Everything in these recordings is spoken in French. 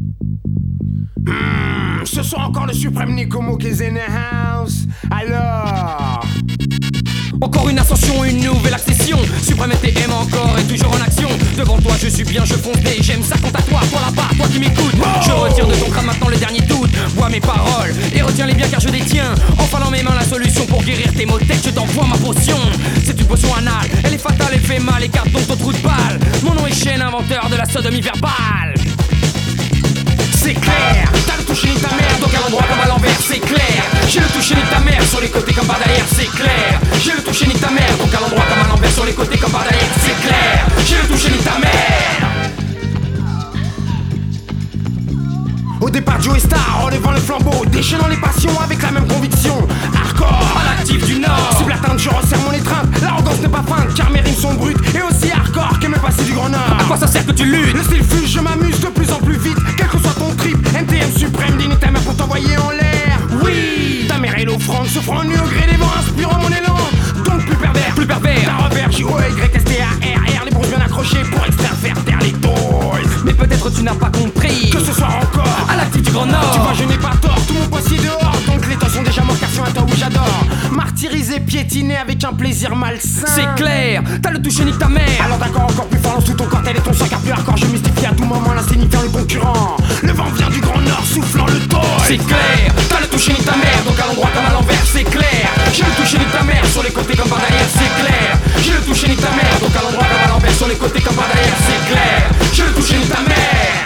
Ce soir encore le suprême Nikomo qui est in the house. Alors encore une ascension, une nouvelle accession. Suprême TM encore et toujours en action. Devant toi je suis bien, je fonce et j'aime ça quant à toi. Toi là-bas, toi qui m'écoutes, je retire de ton crâne maintenant le dernier doute. Bois mes paroles et retiens-les bien car je les tiens. Enfin dans mes mains la solution pour guérir tes maux de tête. Je t'envoie ma potion. C'est une potion anale, elle est fatale, elle fait mal. Écarte donc ton trou de balle. Mon nom est Chêne, inventeur de la sodomie verbale. C'est clair, t'as le toucher ni ta mère, donc à l'endroit comme à l'envers, c'est clair. J'ai le toucher ni ta mère, sur les côtés comme par derrière, c'est clair. J'ai le toucher ni ta mère, donc à l'endroit comme à l'envers, sur les côtés comme par derrière, c'est clair. J'ai le toucher ni ta mère. Au départ Joe Star, relevant le flambeau, déchaînant les passions avec la même conviction. Hardcore, à l'actif du Nord. Cible atteinte, je resserre mon étreinte. L'arrogance n'est pas feinte, car mes rimes sont brutes et aussi hardcore que mes passés du Grand Nord. À quoi ça sert que tu luttes? Le style fuse, je m'amuse de plus en plus vite. Quel que soit ton trip, MTM suprême, digne ta mère pour t'envoyer en l'air. Oui, ta mère est l'offrande, souffrant nu au gré des vents, inspirant mon élan. Donc plus pervers, plus pervers. Ta revers, J-O-Y-S-T-A-R-R, les bronzes bien accrochés pour extraire, faire taire les toys. Mais peut-être tu n'as pas compris que ce soir encore, à l'actif du Grand Nord. Tu vois je n'ai pas tort, tout mon poissier dehors. Donc les temps sont déjà morts car c'est un temps où j'adore martyriser, piétiner avec un plaisir malsain. C'est clair, t'as le toucher nique ta mère. Alors d'accord, encore plus fort, lance tout ton corps, et ton sang car plus hardcore. Je mystifie à tout moment l'insignifiant, le concurrent. Le vent vient du Grand Nord soufflant le toy. C'est clair, t'as le toucher nique ta mère, donc à l'endroit comme à l'envers, c'est clair. J'ai le toucher nique ta mère, sur les côtés comme par derrière, c'est clair. J'ai le toucher nique ta mère, donc à l'endroit comme à l'envers, sur les côtés comme par derrière, c'est clair. J'ai le toucher nique ta mère.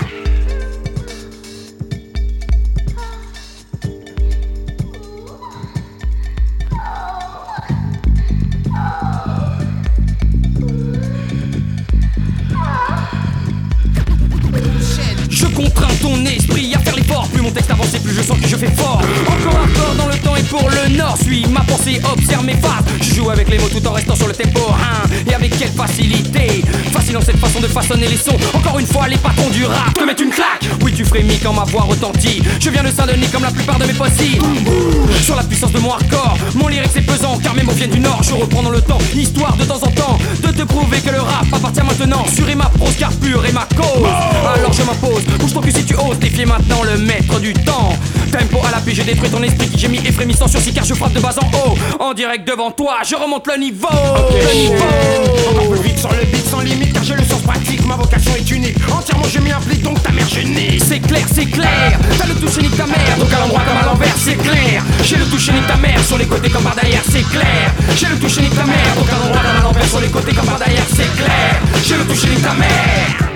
Je contrains ton esprit à faire l'effort. Plus mon texte avance et plus je sens que je fais fort. Encore hardcore dans le temps et pour le nord. Suis ma pensée, observe mes phases. Je joue avec les mots tout en restant sur le tempo, hein. Et avec quelle facilité. Fascinant cette façon de façonner les sons. Encore une fois les patrons du rap te mettent une claque. Oui tu frémis quand ma voix retentit. Je viens de Saint-Denis comme la plupart de mes possies. Sur la puissance de mon hardcore, mon lyrique c'est pesant car mes mots viennent du nord. Je reprends dans le temps, histoire de temps en temps de te prouver que le rap appartient maintenant. Sur et ma prose car pure et ma cause. Alors je m'impose, bouge ton cul si tu oses. Défier maintenant le maître du temps. Tempo à l'appui, j'ai détruit ton esprit qui gémit et frémissant sur si car je frappe de bas en haut. En direct devant toi, je remonte le niveau. Le niveau. Encore plus vite sur le beat sans limite car j'ai le sens pratique. Ma vocation est unique, entièrement je m'y implique donc ta mère je nique. C'est clair, t'as le toucher nique ta mère, donc à l'endroit comme à l'envers, c'est clair. J'ai le toucher nique ta mère, sur les côtés comme par derrière, c'est clair. J'ai le toucher nique ta mère, donc à l'endroit comme à l'envers, sur les côtés comme par derrière, c'est clair. J'ai le toucher nique ta mère.